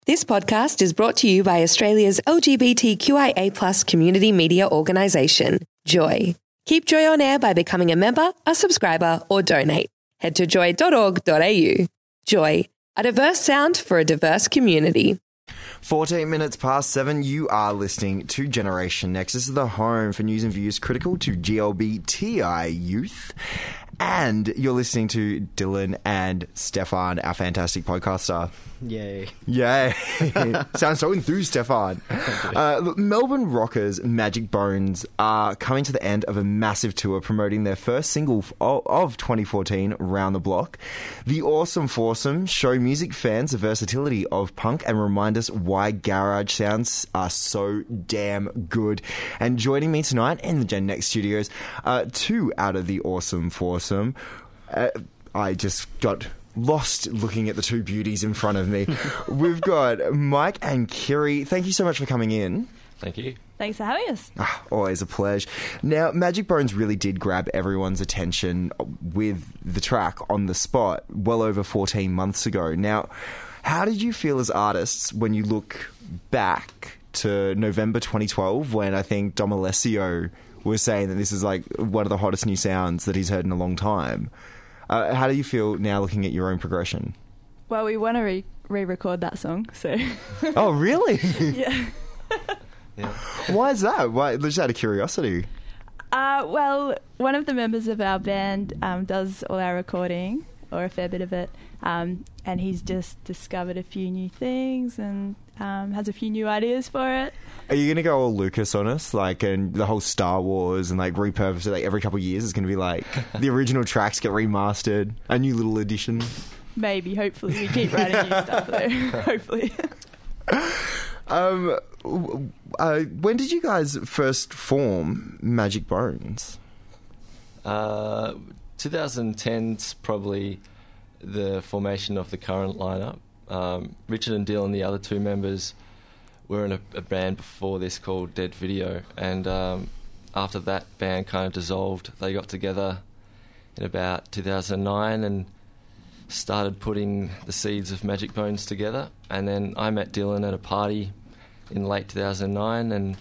This podcast is brought to you by Australia's LGBTQIA+ community media organisation, Joy. Keep Joy on air by becoming a member, a subscriber, or donate. Head to joy.org.au. Joy, a diverse sound for a diverse community. 14 minutes past 7, you are listening to Generation Next. This is the home for news and views critical to GLBTI youth. And you're listening to Dylan and Stefan, our fantastic podcaster. Yay. Yay. Sounds so enthused, Stefan. Look, Melbourne rockers Magic Bones are coming to the end of a massive tour promoting their first single of 2014, Round the Block. The awesome foursome show music fans the versatility of punk and remind us why garage sounds are so damn good. And joining me tonight in the Gen Next studios, two out of the awesome foursome. I just got lost looking at the two beauties in front of me. We've got Mike and Kiri. Thank you so much for coming in. Thank you. Thanks for having us. Always a pleasure. Now, Magic Bones really did grab everyone's attention with the track On the Spot well over 14 months ago. Now, how did you feel as artists when you look back to November 2012 when I think Dom Alessio was saying that this is like one of the hottest new sounds that he's heard in a long time? How do you feel now looking at your own progression? Well, we want to re-record that song, so... Oh, really? Yeah. Why is that? Why? Just out of curiosity. Well, one of the members of our band does all our recording, or a fair bit of it, and he's just discovered a few new things and has a few new ideas for it. Are you going to go all Lucas on us, like, and the whole Star Wars and like repurpose it like every couple of years? It's going to be like the original tracks get remastered, a new little edition. Maybe, hopefully, we keep writing new stuff though. Hopefully. When did you guys first form Magic Bones? 2010's probably the formation of the current lineup. Richard and Dylan, the other two members, were in a band before this called Dead Video, and after that band kind of dissolved, they got together in about 2009 and started putting the seeds of Magic Bones together. And then I met Dylan at a party in late 2009, and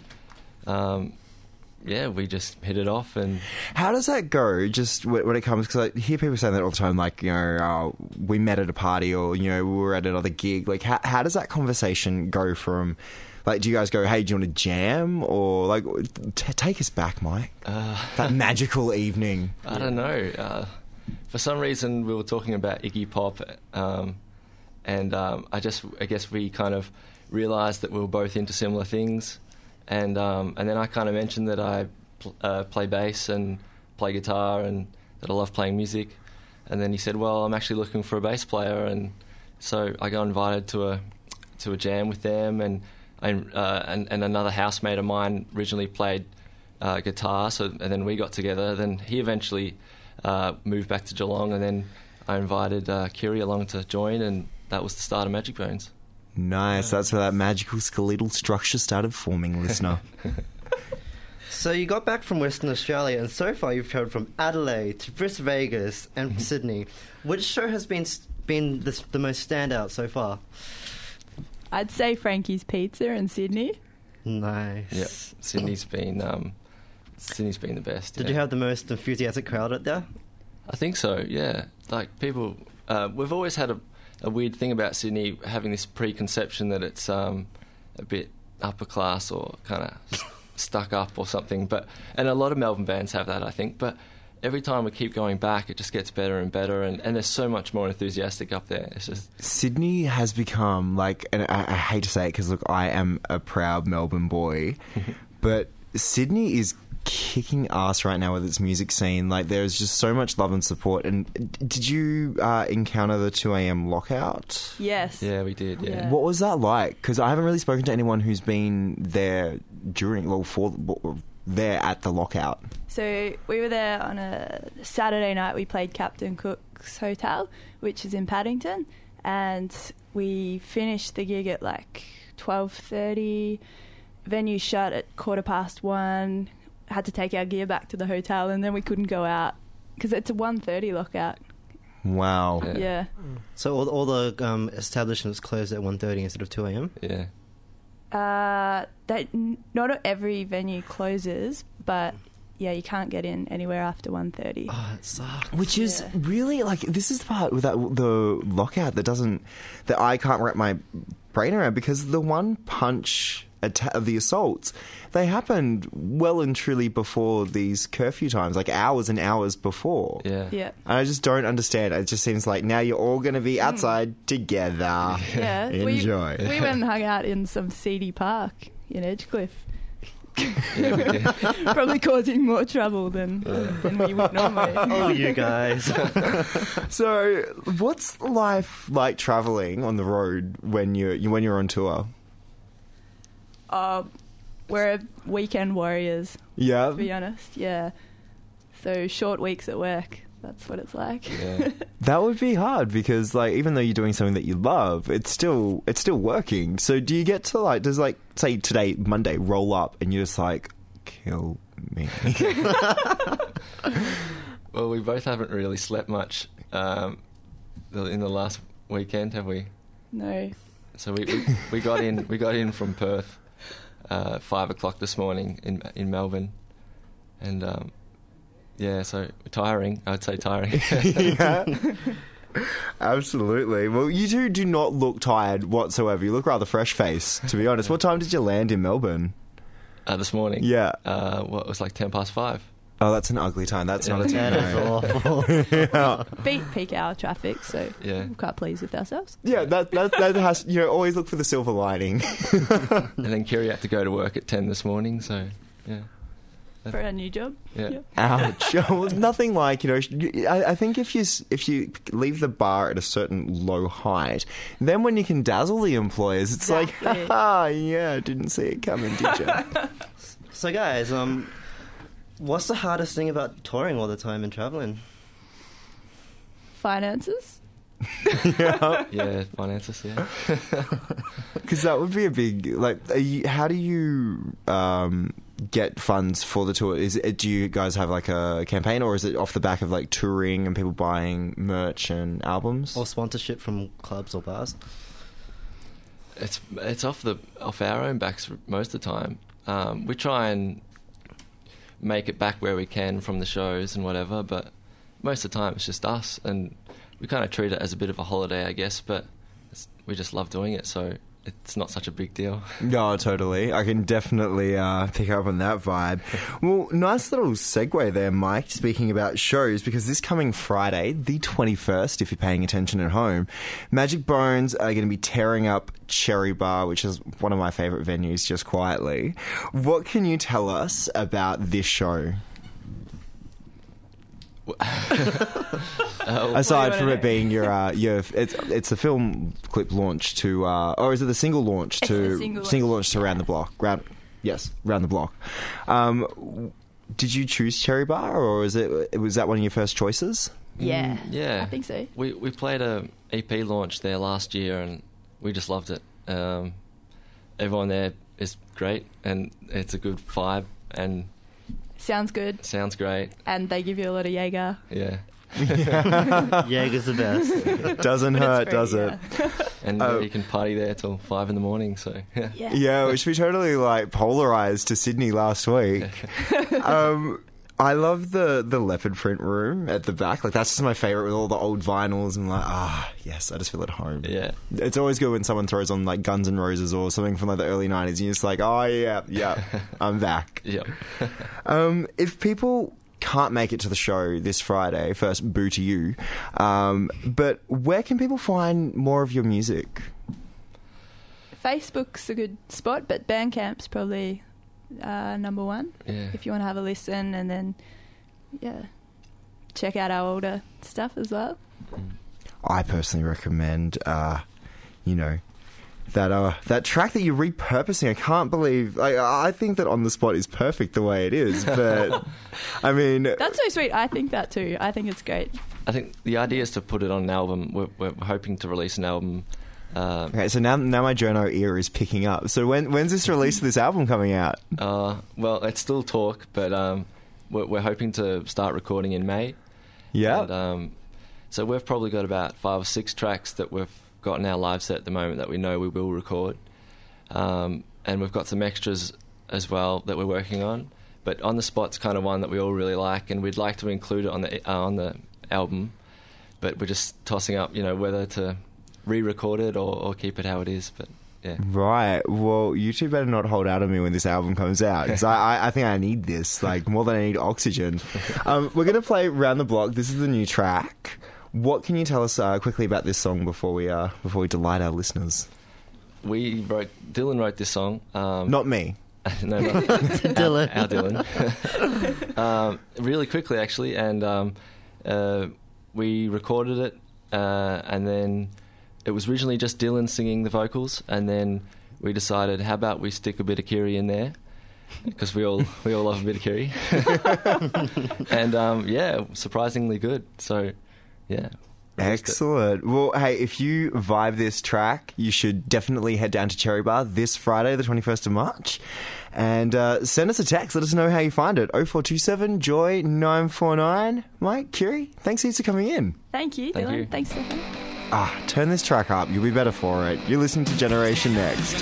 we just hit it off. And how does that go? Just when it comes, because I hear people saying that all the time, like, you know, we met at a party, or, you know, we were at another gig. Like, how does that conversation go from, like, do you guys go, hey, do you want to jam, or like, take us back, Mike? That magical evening. I don't know. For some reason, we were talking about Iggy Pop, and I guess we kind of realised that we were both into similar things. And then I kind of mentioned that I play bass and play guitar and that I love playing music. And then he said, well, I'm actually looking for a bass player. And so I got invited to a jam with them. And another housemate of mine originally played guitar. And then we got together. Then he eventually moved back to Geelong. And then I invited Kiri along to join. And that was the start of Magic Bones. Nice. That's where that magical skeletal structure started forming, listener. So you got back from Western Australia, and so far you've travelled from Adelaide to Bris Vegas and Sydney. Which show has been the most standout so far? I'd say Frankie's Pizza in Sydney. Nice. Yeah, Sydney's been the best. Did you have the most enthusiastic crowd out there? I think so. Yeah, like people. We've always had a weird thing about Sydney, having this preconception that it's a bit upper class or kind of stuck up or something. And a lot of Melbourne bands have that, I think. But every time we keep going back, it just gets better and better, and there's so much more enthusiastic up there. It's just Sydney has become like, and I hate to say it because look, I am a proud Melbourne boy, but Sydney is kicking ass right now with its music scene. Like, there's just so much love and support. And did you encounter the 2am lockout? Yes. Yeah, we did. Yeah. What was that like? Because I haven't really spoken to anyone who's been there there at the lockout. So we were there on a Saturday night. We played Captain Cook's Hotel, which is in Paddington, and we finished the gig at like 12:30. Venue shut at 1:15. Had to take our gear back to the hotel, and then we couldn't go out because it's a 1:30 lockout. Wow. Yeah. So all the establishments close at 1:30 instead of 2 a.m. Yeah. Not every venue closes, but yeah, you can't get in anywhere after 1:30. Oh, it sucks. Which is Yeah. really like, this is the part with the lockout that I can't wrap my brain around, because the one punch of the assaults, they happened well and truly before these curfew times, like hours and hours before. Yeah. Yeah. And I just don't understand. It just seems like now you're all going to be outside together. Yeah. Enjoy. We went and hung out in some seedy park in Edgecliff. Yeah, we did. Probably causing more trouble than we would normally. Oh, you guys. So, what's life like traveling on the road when you're on tour? We're weekend warriors, Yeah. to be honest. Yeah. So short weeks at work. That's what it's like. Yeah. That would be hard because, like, even though you're doing something that you love, it's still working. So, do you get to does say today Monday roll up and you're just like, kill me? Well, we both haven't really slept much in the last weekend, have we? No. So we got in from Perth 5 o'clock this morning in Melbourne, and yeah, so tiring. I would say tiring. Yeah. Absolutely. Well, you two do not look tired whatsoever. You look rather fresh-faced, to be honest. What time did you land in Melbourne? This morning. Yeah. Well, it was like 5:10. Oh, that's an ugly time. That's not a That is time. awful. Yeah. Beat peak hour traffic, so Yeah. I'm quite pleased with ourselves. Yeah, that has, always look for the silver lining. And then Kiri had to go to work at 10 this morning, so yeah. For our new job. Yeah. Ouch. Well, nothing like, I think if you leave the bar at a certain low height, then when you can dazzle the employers, it's Exactly. like, haha, yeah, didn't see it coming, did you? So, guys, what's the hardest thing about touring all the time and traveling? Finances. Yeah. Yeah, finances, yeah. Because that would be a big, how do you get funds for the tour? Do you guys have like a campaign, or is it off the back of like touring and people buying merch and albums? Or sponsorship from clubs or bars? It's off our own backs most of the time. We try and make it back where we can from the shows and whatever, but most of the time it's just us, and we kind of treat it as a bit of a holiday, I guess, but we just love doing it, so it's not such a big deal. No, totally. I can definitely pick up on that vibe. Well, nice little segue there, Mike, speaking about shows, because this coming Friday, the 21st, if you're paying attention at home, Magic Bones are going to be tearing up Cherry Bar, which is one of my favourite venues, just quietly. What can you tell us about this show? Aside from it being it's a film clip launch to, or is it the single launch to single launch to Round the Block? Round the Block. Did you choose Cherry Bar, or was that one of your first choices? Yeah. Yeah. I think so. We played a EP launch there last year, and we just loved it. Everyone there is great, and it's a good vibe, and Sounds good. sounds great. And they give you a lot of Jaeger. Yeah. Jaeger's the best. Doesn't hurt, It's does free, it? yeah. And you can party there till 5 in the morning, so yeah. Yeah. Yeah, which we totally polarized to Sydney last week. I love the leopard print room at the back. Like, that's just my favorite, with all the old vinyls, and yes, I just feel at home. Yeah. It's always good when someone throws on like Guns N' Roses or something from like the early 90s, and you're just like, oh yeah, I'm back. Yep. If people can't make it to the show this Friday, first boo to you, but where can people find more of your music? Facebook's a good spot, but Bandcamp's probably number one. Yeah. If you want to have a listen, and then check out our older stuff as well. I personally recommend, that track that you're repurposing. I can't believe. I think that On the Spot is perfect the way it is, but I mean, That's so sweet. I think that too. I think it's great. I think the idea is to put it on an album. We're hoping to release an album. okay. So now my journo ear is picking up. So when's this release of this album coming out? Well, it's still talk, but we're hoping to start recording in May. Yeah. And, So we've probably got about 5 or 6 tracks that we've got in our live set at the moment that we know we will record. And we've got some extras as well that we're working on. But On the Spot's kind of one that we all really like, and we'd like to include it on the album. But we're just tossing up, whether to re-record it or keep it how it is. But yeah. Right. Well, you two better not hold out on me when this album comes out, because I think I need this, like, more than I need oxygen. We're going to play Round the Block. This is the new track. What can you tell us quickly about this song before we delight our listeners? Dylan wrote this song. Not me. No, not Dylan. Our Dylan. Really quickly, actually, and we recorded it, and then it was originally just Dylan singing the vocals, and then we decided, how about we stick a bit of Kiri in there, because we all love a bit of Kiri, and surprisingly good. So, yeah. Excellent. Well, hey, if you vibe this track, you should definitely head down to Cherry Bar this Friday, the 21st of March, and send us a text. Let us know how you find it. 0427 Joy 949. Mike, Kiri, thanks heaps for coming in. Thank you, Thank Dylan. you. Thanks, Stefan. Turn this track up. You'll be better for it. You're listening to Generation Next.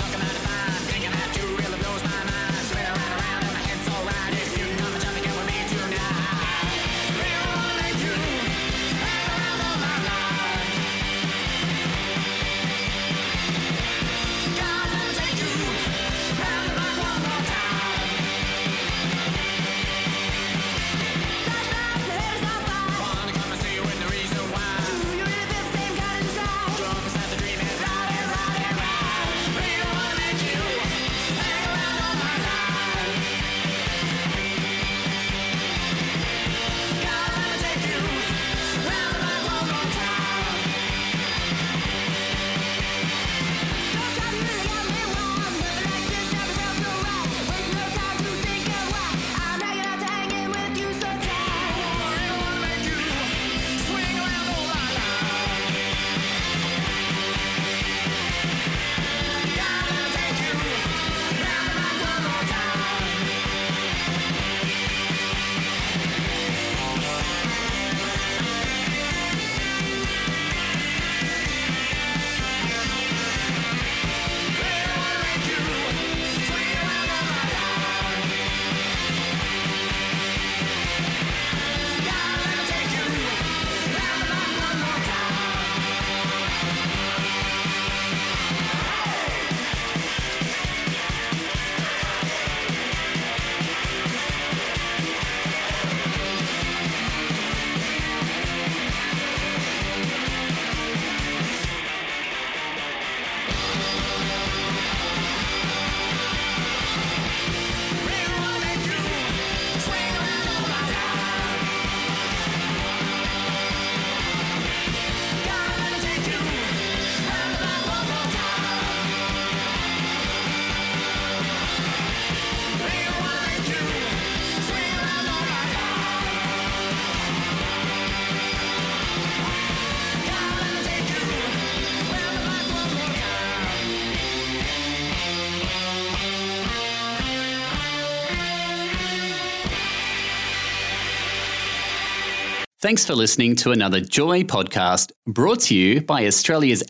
Thanks for listening to another Joy podcast brought to you by Australia's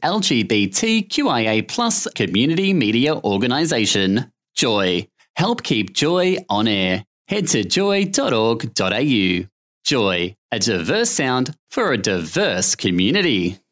LGBTQIA+ community media organisation, Joy. Help keep Joy on air. Head to joy.org.au. Joy, a diverse sound for a diverse community.